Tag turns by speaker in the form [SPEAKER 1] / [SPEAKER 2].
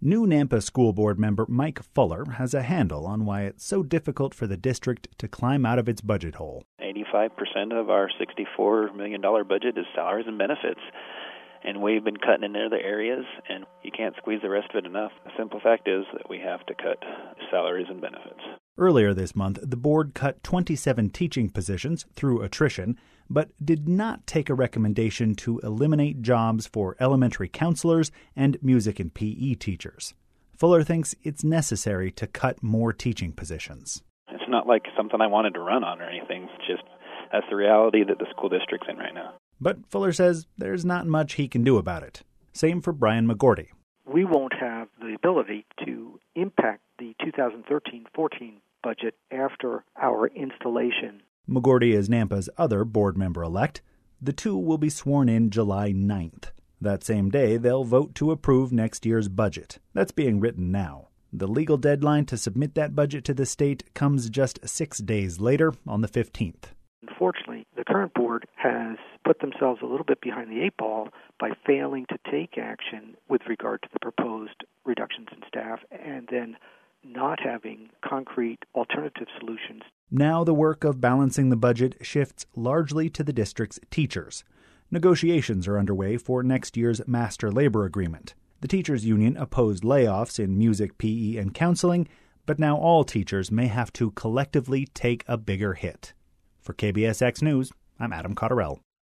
[SPEAKER 1] New Nampa School Board member Mike Fuller has a handle on why it's so difficult for the district to climb out of its budget hole.
[SPEAKER 2] 85% of our $64 million budget is salaries and benefits. And we've been cutting in other areas, and you can't squeeze the rest of it enough. The simple fact is that we have to cut salaries and benefits.
[SPEAKER 1] Earlier this month, the board cut 27 teaching positions through attrition, but did not take a recommendation to eliminate jobs for elementary counselors and music and PE teachers. Fuller thinks it's necessary to cut more teaching positions.
[SPEAKER 2] It's not like something I wanted to run on or anything. It's just that's the reality that the school district's in right now.
[SPEAKER 1] But Fuller says there's not much he can do about it. Same for Brian McGorty.
[SPEAKER 3] We won't have the ability to impact the 2013-14 budget after our installation.
[SPEAKER 1] McGorty is Nampa's other board member-elect. The two will be sworn in July 9th. That same day, they'll vote to approve next year's budget. That's being written now. The legal deadline to submit that budget to the state comes just 6 days later, on the 15th.
[SPEAKER 3] Unfortunately, the current board has put themselves a little bit behind the eight ball by failing to take action with regard to the proposed reductions in staff and then not having concrete alternative solutions.
[SPEAKER 1] Now the work of balancing the budget shifts largely to the district's teachers. Negotiations are underway for next year's master labor agreement. The teachers' union opposed layoffs in music, PE, and counseling, but now all teachers may have to collectively take a bigger hit. For KBSX News, I'm Adam Cotterell.